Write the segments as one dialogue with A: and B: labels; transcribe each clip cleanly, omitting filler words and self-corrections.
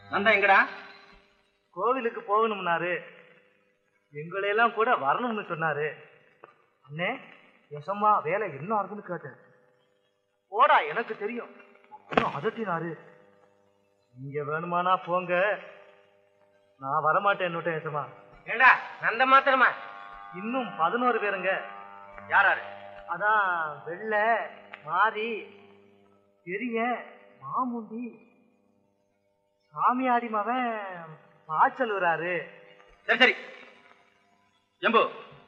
A: நந்தா எங்கடா?
B: கோவிலுக்கு போகணும்னாரு. எங்களையெல்லாம் கூட வரணும்னு சொன்னாரு. அண்ணே எசம்மா வேலை என்ன ஆகுதுன்னு கேட்டேன். போடா எனக்கு தெரியும் அதட்டினாரு. நீங்க வேணுமானா போங்க, நான் வரமாட்டேன். எசமா
A: ஏண்டா நந்த மாத்திரமா?
B: இன்னும் 11 பேருங்க.
A: யாராரு?
B: அதான் வெள்ளை, மாறி, பெரிய, மாமுண்டி, சாமியாடி மகன் பாய்ச்சல் வராரு.
A: சரி சரி எம்போ,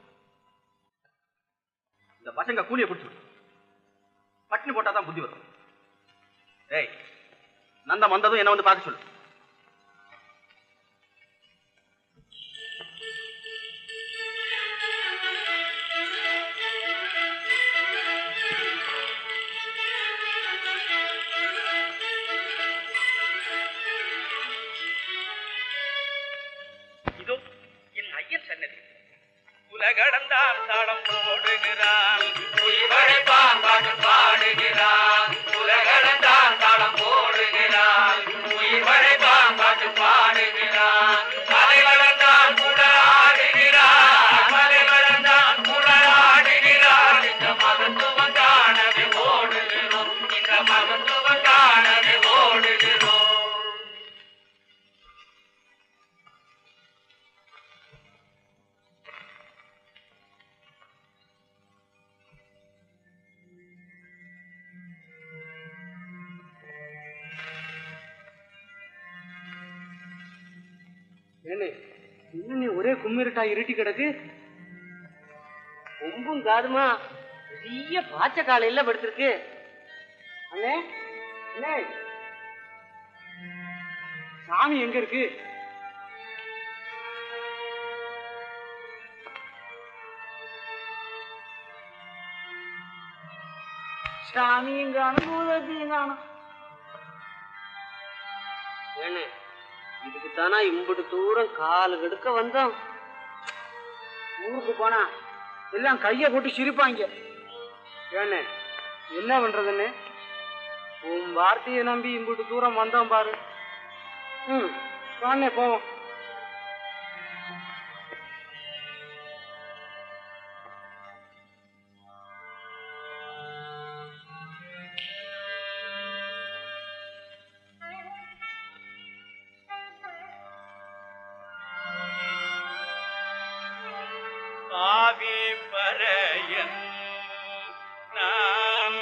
A: இந்த பசங்க கூலியை குடிச்சு பட்டினி போட்டாதான் புத்தி வரும். ஏய் நந்தம் வந்ததும் என்ன வந்து பார்க்க சொல்லு.
C: இதோ என் ஐயன் சன்னதி. உலகடந்தான் தாளம் போடுகிறான், உயிர்வழைப்பான் பாட்டு பாடுகிறான். உலகடந்தான் தாளம் போடுகிறான், உயிர்வழைப்பான் பாட்டு பாடுகிறான். மலை வளர்ந்தான் கூட ஆடுகிறான், மலை வளர்ந்தான் கூட ஆடுகிறான். இந்த மகத்துவம் காணவே ஓடுகிறோம், இந்த மகத்துவம் காணவே ஓடுகிறோம்.
B: நீ ஒரே கும்மிருட்டா இருட்டி கிடக்கு.
D: கொம்பும் காதுமா பெரிய பாச்ச காலையில படுத்திருக்கு.
B: அண்ணே அண்ணே, சாமி எங்க இருக்கு? சாமியும் காணும், பூதத்தையும் காணும்.
D: ஏன்னு இதுக்குத்தானா இம்புட்டு தூரம் காலு கெடுக்க வந்தோம்.
B: ஊருக்கு போனா எல்லாம் கைய போட்டு சிரிப்பாங்க. ஏன்னு என்ன பண்றதுன்னு உன் வார்த்தையை நம்பி இம்புட்டு தூரம் வந்தோம் பாரு. வாண்ணே போவோம்.
C: ஆவி பறையன் நான்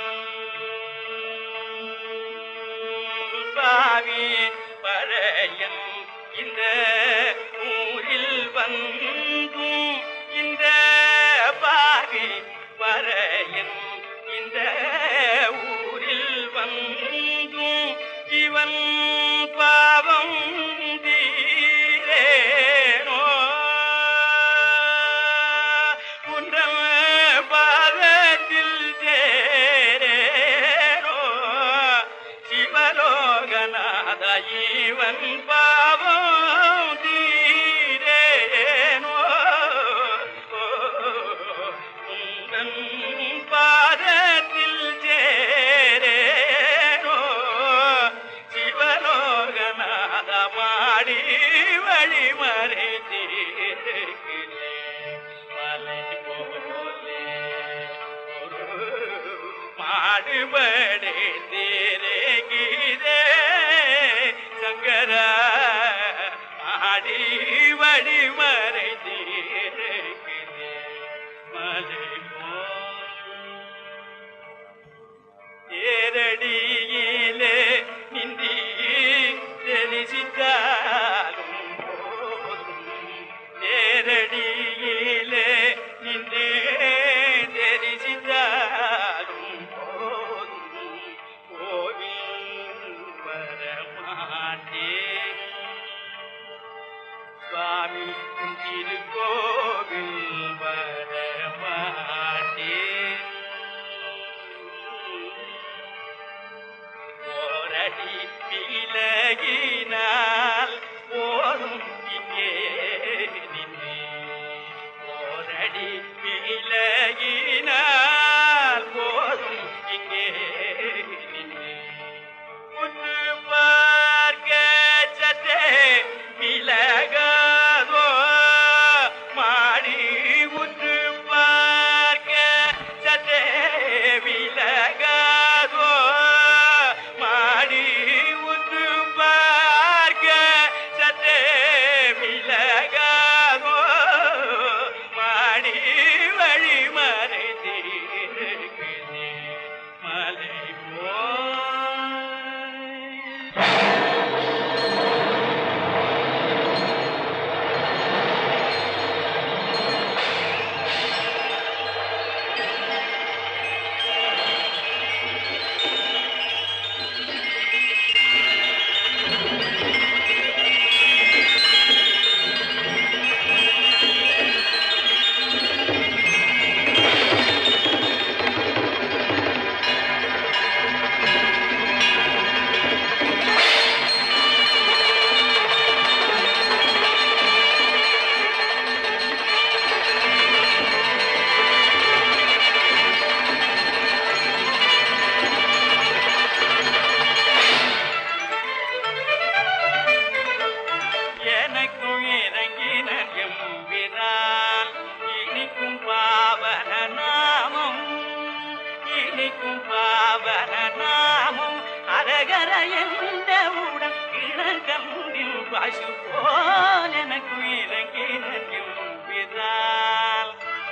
C: பாவி பறையன் இந்த ஊரில் வந்தும், இந்த பாவி பறையன் இந்த ஊரில் வந்தும் இவன் பாவம் தீரேனோ பாதத்தில் சேரேனோ சிவலோகநாத இவன் பாவம் தீரேனோ உந்தன் பாதத்தில் சேரேனோ சிவலோகநாத மாடி வழிமறை தீர்க்கிறே மலை போலே மாடுபடே தேரே சங்கர ஆடி வழிமறை தீர்க்கிறே மலை தேரடியிலே நின்றி தெரிசித்தாலும் தேரடியிலே நின்றே தெரிசித்தாலும் கோவில் வரமாட்டேன் சுவாமி திருக்கோவில் வரமாட்டேன் ஓரடி விலகினால் போதும் இங்கே நின்று ஓரடி விலகினால் போதும் இங்கே நின்று உற்று பார்க்க சற்றே கண்டில் பசு போல் எனக்கு இறங்கினான் என்கிறாள்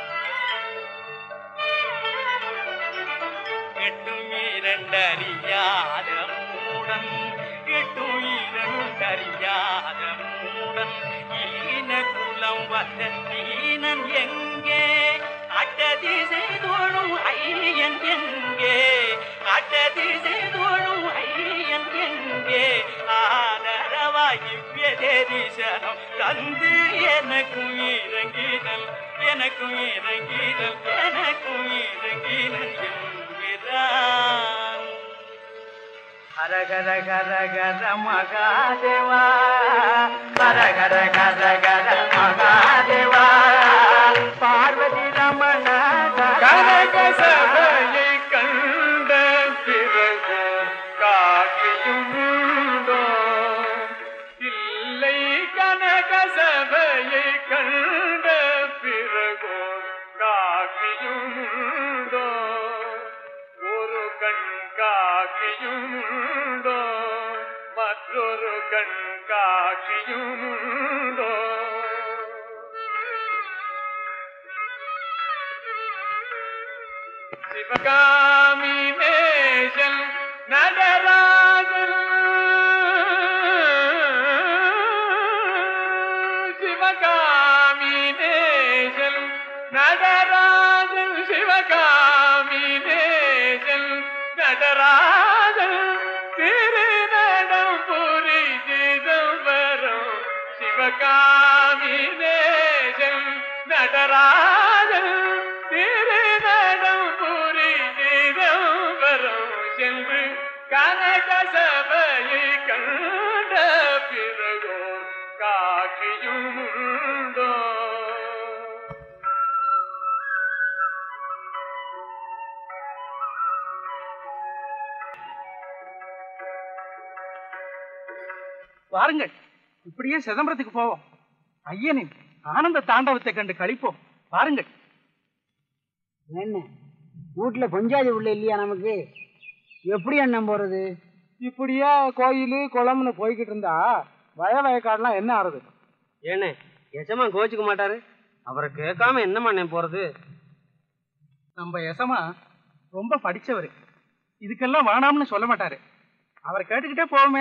C: எட்டும் இரண்டறியாத மூடன் எட்டும் இரண்டறியாத மூடன் ஈன குலம் வந்த தீனன் எங்கே அட்டதிசை தோழும் ஐயன் எங்கே அட்டதிசை தோழும் ஐயன் எங்கே ஆதரவாய் இவ்வியதேசனம் தந்து எனக்கும் இறங்கினல் எனக்கும் இறங்கினல் எனக்கும் இறங்கினல் என்கிறான்
B: ஹர ஹர ஹர ஹர மகாதேவா ஹர ஹர ஹர ஹர மகாதேவா பார்வதி ரமண
E: கனக சபையை கண்ட பிறகு காக்கியும் உண்டோ இல்லை கனக சபையை கண்ட பிறகு காக்கியும் உண்டோ ஒரு கண் காக்கியும் உண்டோ மற்றொரு கண் காக்கியும் உண்டோ சிவகாமி நேசன் நடராஜன் சிவகாமி நேசன் நடராஜன் சிவகாமி நேசன் நடராஜன் திருநடம் புரி சிதம்பரம் சிவகாமி நேசன் நடராஜன் திருநடம் புரி சிதம்பரம் சென்று கனக சபையை கண்ட பிறகோ காட்சியும் உண்டோ
A: வாருங்கள், இப்படியே சிதம்பரத்துக்கு போவோம். ஐயனின் ஆனந்த தாண்டவத்தை கண்டு கழிப்போம். பாருங்கள்.
B: என்ன வீட்டுல பஞ்சாதி உள்ள இல்லையா நமக்கு? எப்படி எண்ணம் போறது? இப்படியே கோயில் குளம்னு போய்கிட்டு இருந்தா வயக்காடுலாம் என்ன ஆறுது?
D: ஏண்ணே எஜமா கோச்சுக்க மாட்டாரு? அவரை கேட்காம என்ன பண்ண போறது?
A: நம்ம எசமா ரொம்ப படிச்சவரு, இதுக்கெல்லாம் வேணாம்னு சொல்ல மாட்டாரு. அவரை கேட்டுக்கிட்டே போவோமே.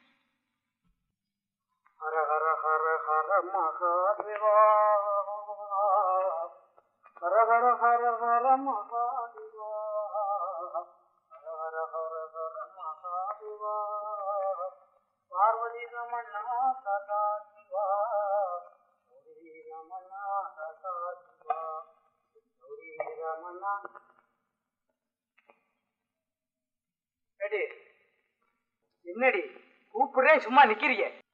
B: ஹர ஹர ஹர ஹர மகாதேவா ஹர ஹர ஹர ஹர மகாதேவா ஹர ஹர ஹர ஹர மகாதேவா பார்வதி ரமணா சதா சிவா கௌரி ரமணா சதா சிவா கௌரி ரமணா. என்னடி கூப்பிடுறேன், சும்மா நிக்கிறீங்க?